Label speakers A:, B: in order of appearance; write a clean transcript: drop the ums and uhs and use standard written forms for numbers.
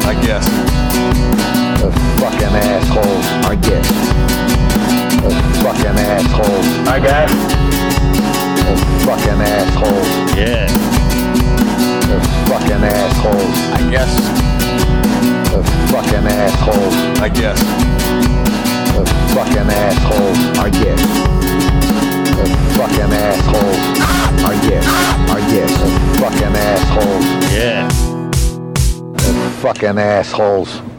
A: I guess.
B: The fucking assholes. I guess. The fucking assholes.
C: I guess.
B: The fucking assholes.
C: Yeah.
B: The fucking assholes.
A: I guess.
B: The fucking assholes.
A: I guess.
B: The fucking assholes. I guess. The fucking assholes. I guess. I guess. The fucking assholes.
C: Yeah.
B: The fucking assholes.